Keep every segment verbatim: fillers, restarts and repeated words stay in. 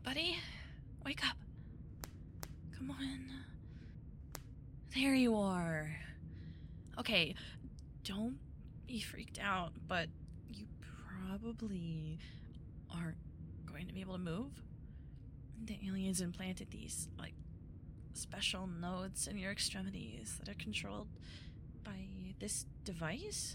buddy? Wake up. Come on. There you are. Okay, don't be freaked out, but you probably aren't going to be able to move. The aliens implanted these, like, special nodes in your extremities that are controlled by this device.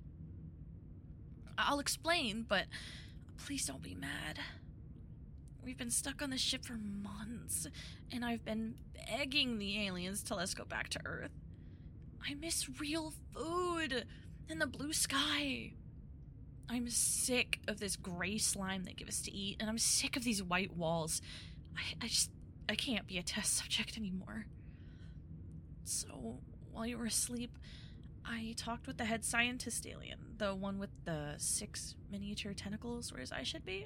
I'll explain, but please don't be mad. We've been stuck on this ship for months, and I've been begging the aliens to let us go back to Earth. I miss real food and the blue sky. I'm sick of this gray slime they give us to eat, and I'm sick of these white walls. I, I just, I can't be a test subject anymore. So, while you were asleep, I talked with the head scientist alien, the one with the six miniature tentacles where his eye should be.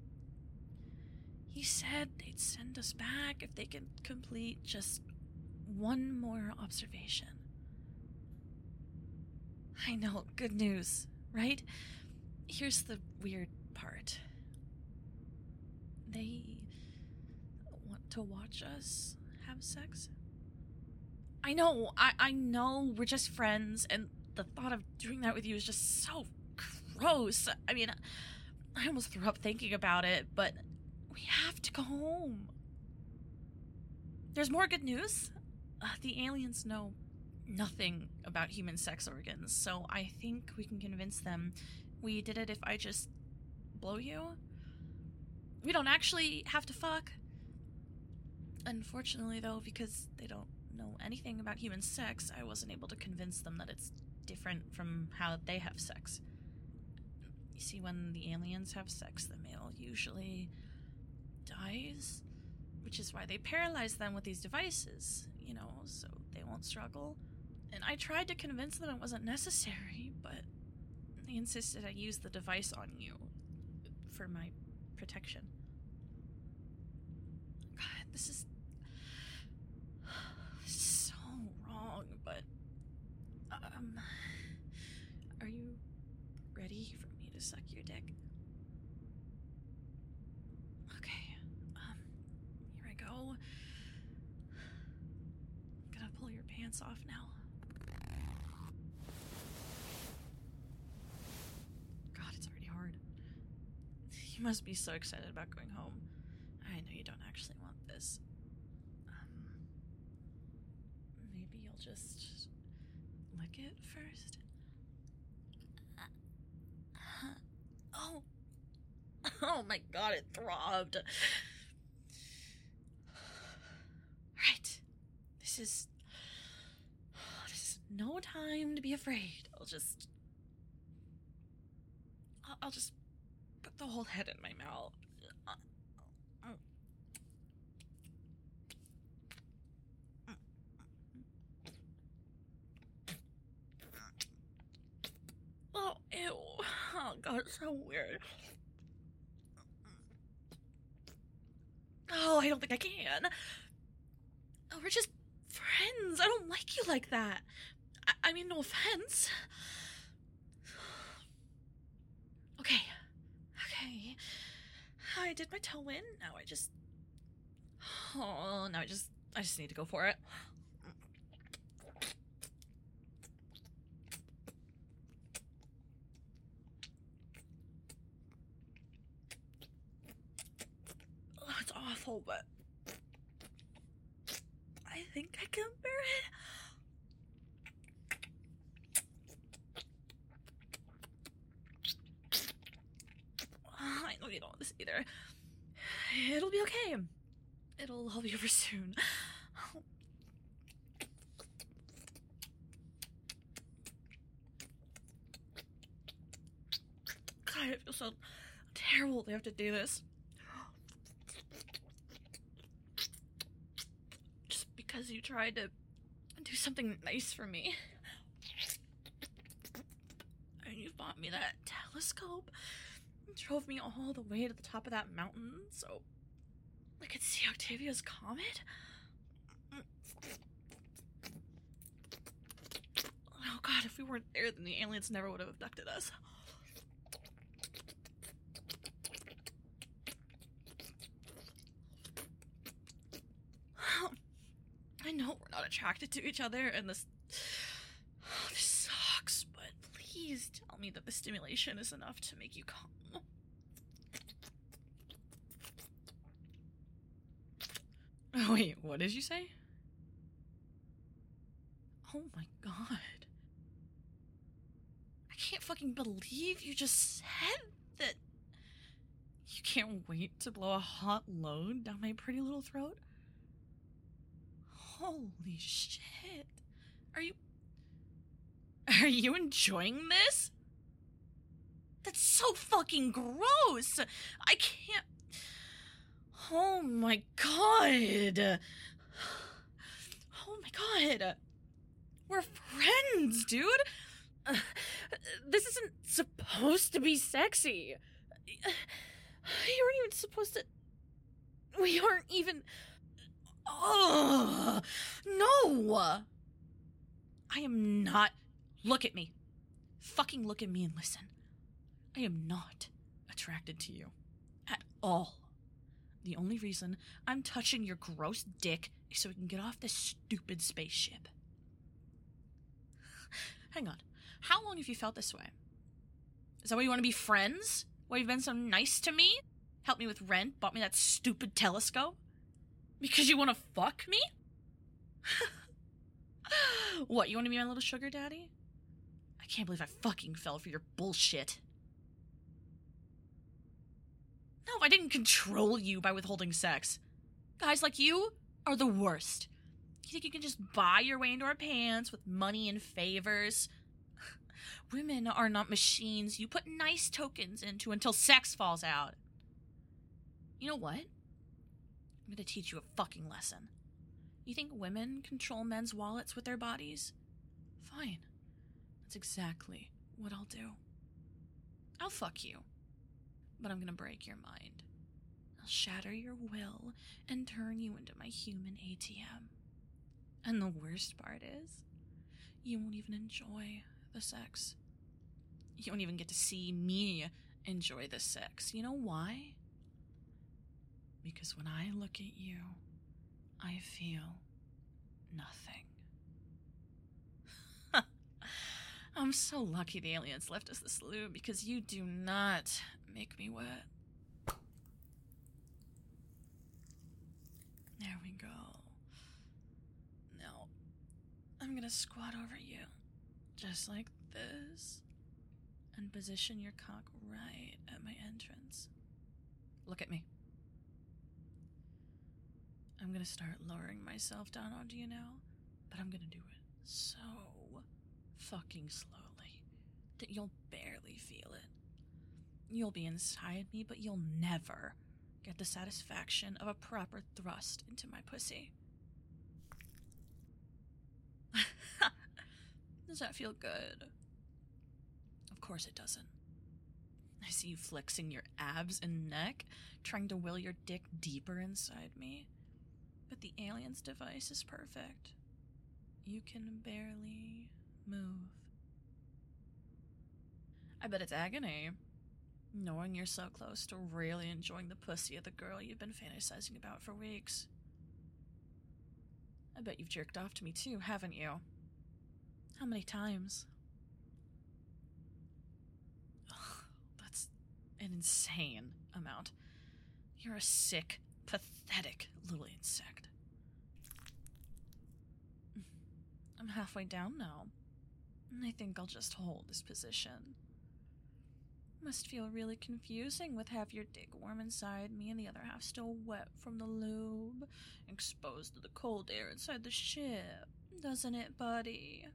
He said they'd send us back if they could complete just one more observation. I know, good news, right? Here's the weird part. They want to watch us have sex. I know, I, I know, we're just friends, and the thought of doing that with you is just so gross. I mean, I almost threw up thinking about it, but we have to go home. There's more good news. Uh, the aliens know nothing about human sex organs, so I think we can convince them we did it if I just blow you. We don't actually have to fuck. Unfortunately, though, because they don't know anything about human sex, I wasn't able to convince them that it's different from how they have sex. You see, when the aliens have sex, the male usually dies, which is why they paralyze them with these devices, you know, so they won't struggle. And I tried to convince them it wasn't necessary, but they insisted I use the device on you for my protection. God, this is so wrong, but um are you ready for me to suck your dick? Okay, um here I go. I'm gonna pull your pants off now. God, it's already hard. You must be so excited about going home. I know you don't actually want this. Um, maybe you'll just lick it first? Oh! Oh my god, it throbbed! Right. This is... This is no time to be afraid. I'll just... I'll, I'll just put the whole head in my mouth. Oh, ew. Oh, God, it's so weird. Oh, I don't think I can. Oh, we're just friends. I don't like you like that. I, I mean, no offense. Okay. Okay. I did my toe in. Now I just... Oh, now I just... I just need to go for it. Oh, it's awful, but... I think I can bear it. Oh, I know you don't want this either. It'll be okay. It'll all be over soon. God, it feels so terrible they have to do this. Just because you tried to do something nice for me. And you bought me that telescope. Drove me all the way to the top of that mountain so I could see Octavia's comet. Oh god, if we weren't there, then the aliens never would have abducted us. know we're not attracted to each other, and this... this sucks, but please tell me that the stimulation is enough to make you come. Oh, wait, what did you say? Oh my god. I can't fucking believe you just said that you can't wait to blow a hot load down my pretty little throat. Holy shit. Are you... Are you enjoying this? That's so fucking gross. I can't... Oh my god. Oh my god. We're friends, dude. Uh, this isn't supposed to be sexy. You weren't even supposed to... We aren't even... Oh, no. I am not... Look at me. Fucking look at me and listen. I am not attracted to you. At all. The only reason I'm touching your gross dick is so we can get off this stupid spaceship. Hang on. How long have you felt this way? Is that why you want to be friends? Why you've been so nice to me? Helped me with rent? Bought me that stupid telescope? Because you want to fuck me? What, you want to be my little sugar daddy? I can't believe I fucking fell for your bullshit. No, I didn't control you by withholding sex. Guys like you are the worst. You think you can just buy your way into our pants with money and favors? Women are not machines you put nice tokens into until sex falls out. You know what? I'm gonna teach you a fucking lesson. You think women control men's wallets with their bodies? Fine. That's exactly what I'll do. I'll fuck you. But I'm gonna break your mind. I'll shatter your will and turn you into my human A T M. And the worst part is, you won't even enjoy the sex. You won't even get to see me enjoy the sex. You know why? Because when I look at you, I feel nothing. I'm so lucky the aliens left us this lube because you do not make me wet. There we go. Now, I'm gonna squat over you, just like this, and position your cock right at my entrance. Look at me. I'm gonna start lowering myself down onto you now, but I'm gonna do it so fucking slowly that you'll barely feel it. You'll be inside me, but you'll never get the satisfaction of a proper thrust into my pussy. Does that feel good? Of course it doesn't. I see you flexing your abs and neck, trying to will your dick deeper inside me. But the alien's device is perfect. You can barely move. I bet it's agony, knowing you're so close to really enjoying the pussy of the girl you've been fantasizing about for weeks. I bet you've jerked off to me too, haven't you? How many times? Ugh, that's an insane amount. You're a sick, pathetic little insect. I'm halfway down now. I think I'll just hold this position. Must feel really confusing with half your dick warm inside me and the other half still wet from the lube, exposed to the cold air inside the ship, doesn't it, buddy?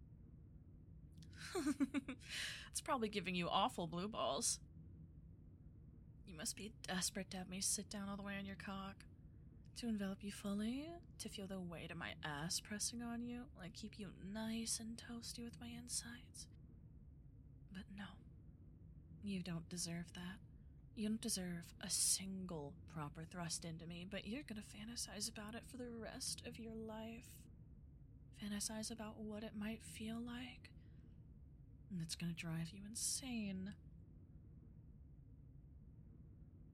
It's probably giving you awful blue balls. You must be desperate to have me sit down all the way on your cock, to envelop you fully, to feel the weight of my ass pressing on you, like keep you nice and toasty with my insides. But no, you don't deserve that. You don't deserve a single proper thrust into me, but you're gonna fantasize about it for the rest of your life. Fantasize about what it might feel like, and it's gonna drive you insane.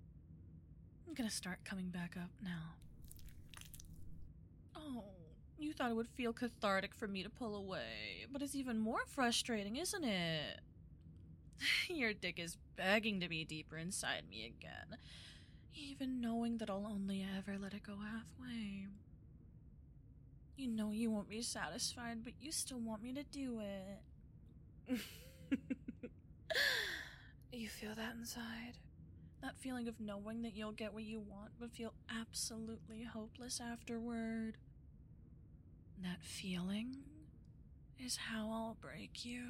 I'm gonna start coming back up now. Oh, you You thought it would feel cathartic for me to pull away, but it's even more frustrating, isn't it? Your dick is begging to be deeper inside me again, even knowing that I'll only ever let it go halfway. You know you won't be satisfied, but you still want me to do it. You feel that inside? That feeling of knowing that you'll get what you want, but feel absolutely hopeless afterward. That feeling is how I'll break you.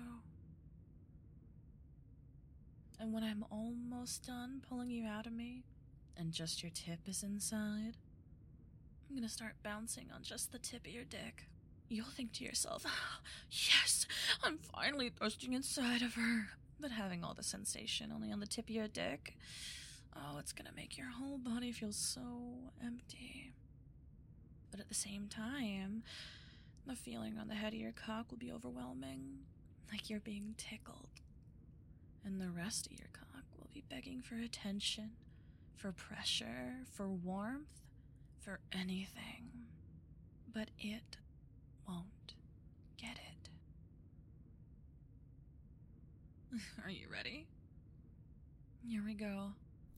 And when I'm almost done pulling you out of me, and just your tip is inside, I'm gonna start bouncing on just the tip of your dick. You'll think to yourself, yes, I'm finally thrusting inside of her. But having all the sensation only on the tip of your dick, oh, it's gonna make your whole body feel so empty. But at the same time, the feeling on the head of your cock will be overwhelming, like you're being tickled. And the rest of your cock will be begging for attention, for pressure, for warmth, for anything. But it won't get it. Are you ready? Here we go.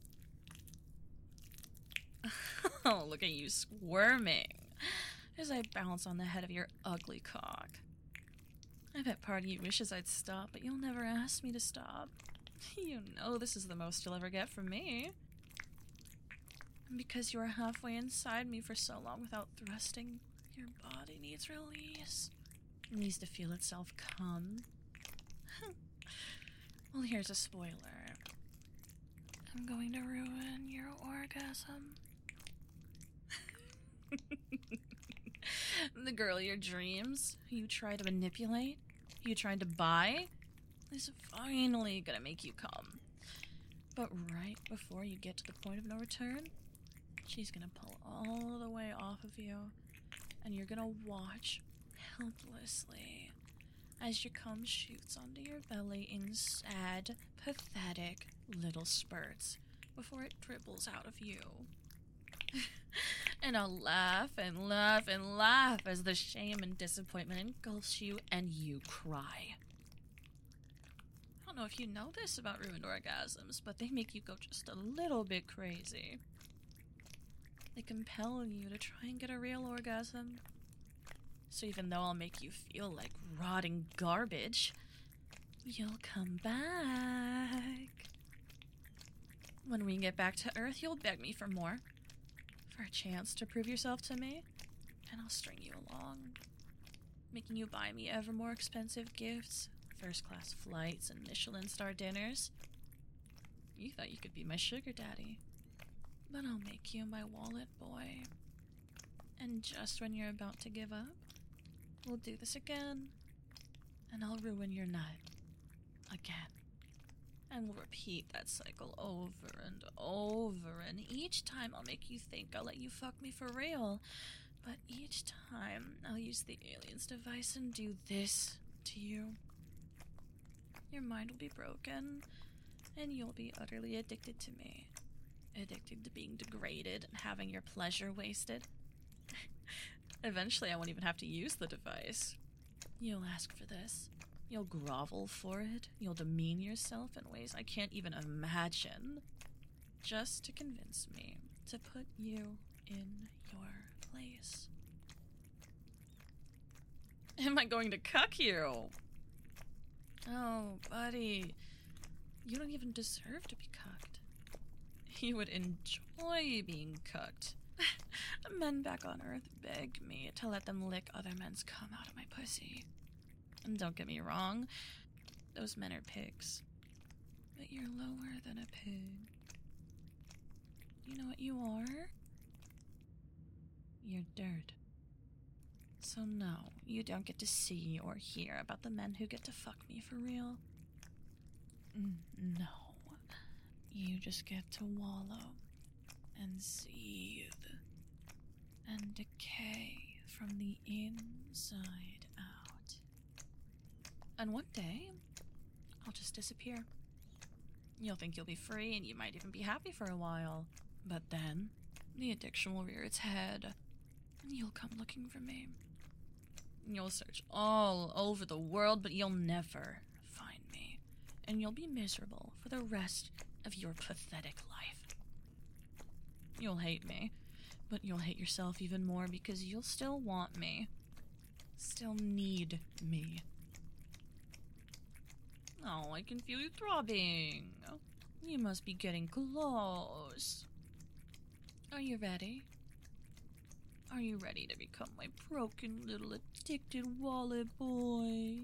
Oh, look at you squirming as I bounce on the head of your ugly cock. I bet part of you wishes I'd stop, but you'll never ask me to stop. You know this is the most you'll ever get from me. And because you were halfway inside me for so long without thrusting, your body needs release. It needs to feel itself come. Well, here's a spoiler. I'm going to ruin your orgasm. The girl of your dreams, who you try to manipulate, who you tried to buy, is finally gonna make you come. But right before you get to the point of no return, she's gonna pull all the way off of you, and you're gonna watch helplessly as your cum shoots onto your belly in sad, pathetic little spurts before it dribbles out of you. And I'll laugh and laugh and laugh as the shame and disappointment engulfs you and you cry. I don't know if you know this about ruined orgasms, but they make you go just a little bit crazy. They compel you to try and get a real orgasm. So even though I'll make you feel like rotting garbage, you'll come back. When we get back to Earth, you'll beg me for more. For a chance to prove yourself to me, and I'll string you along, making you buy me ever more expensive gifts, first-class flights and Michelin-star dinners. You thought you could be my sugar daddy, but I'll make you my wallet boy. And just when you're about to give up, we'll do this again, and I'll ruin your nut again. And we'll repeat that cycle over and over, and each time I'll make you think I'll let you fuck me for real, but each time I'll use the alien's device and do this to you. Your mind will be broken, and you'll be utterly addicted to me. Addicted to being degraded and having your pleasure wasted. Eventually I won't even have to use the device. You'll ask for this. You'll grovel for it. You'll demean yourself in ways I can't even imagine, just to convince me to put you in your place. Am I going to cuck you? Oh, buddy. You don't even deserve to be cucked. You would enjoy being cucked. Men back on Earth beg me to let them lick other men's cum out of my pussy. And don't get me wrong, those men are pigs. But you're lower than a pig. You know what you are? You're dirt. So no, you don't get to see or hear about the men who get to fuck me for real. No. You just get to wallow and seethe and decay from the inside out. And one day, I'll just disappear. You'll think you'll be free, and you might even be happy for a while. But then, the addiction will rear its head, and you'll come looking for me. You'll search all over the world, but you'll never find me. And you'll be miserable for the rest of your pathetic life. You'll hate me, but you'll hate yourself even more because you'll still want me. Still need me. Oh, I can feel you throbbing. You must be getting close. Are you ready? Are you ready to become my broken little addicted wallet boy?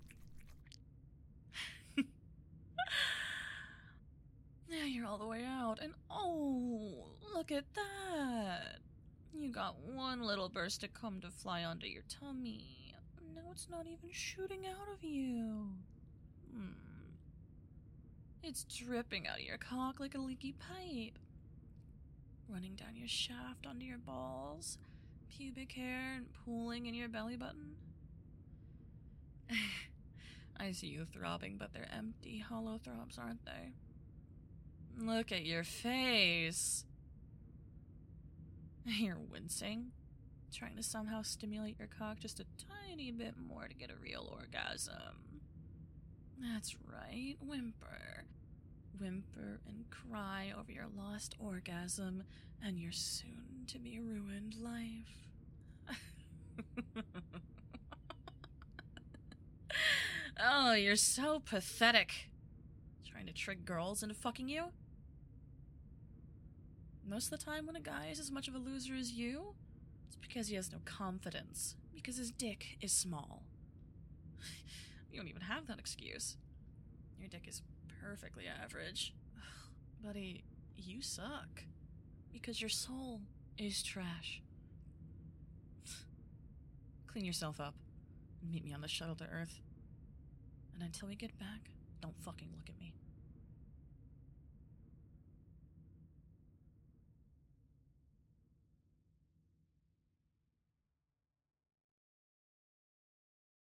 Now you're all the way out, and oh, look at that. You got one little burst to come to fly onto your tummy. Now it's not even shooting out of you. Hmm. It's dripping out of your cock like a leaky pipe. Running down your shaft onto your balls, pubic hair, and pooling in your belly button. I see you throbbing, but they're empty, hollow throbs, aren't they? Look at your face. You're wincing, trying to somehow stimulate your cock just a tiny bit more to get a real orgasm. That's right, whimper. Whimper and cry over your lost orgasm and your soon-to-be ruined life. Oh, you're so pathetic. Trying to trick girls into fucking you? Most of the time when a guy is as much of a loser as you, it's because he has no confidence. Because his dick is small. You don't even have that excuse. Your dick is perfectly average. Buddy, you suck. Because your soul is trash. Clean yourself up and meet me on the shuttle to Earth. And until we get back, don't fucking look at me.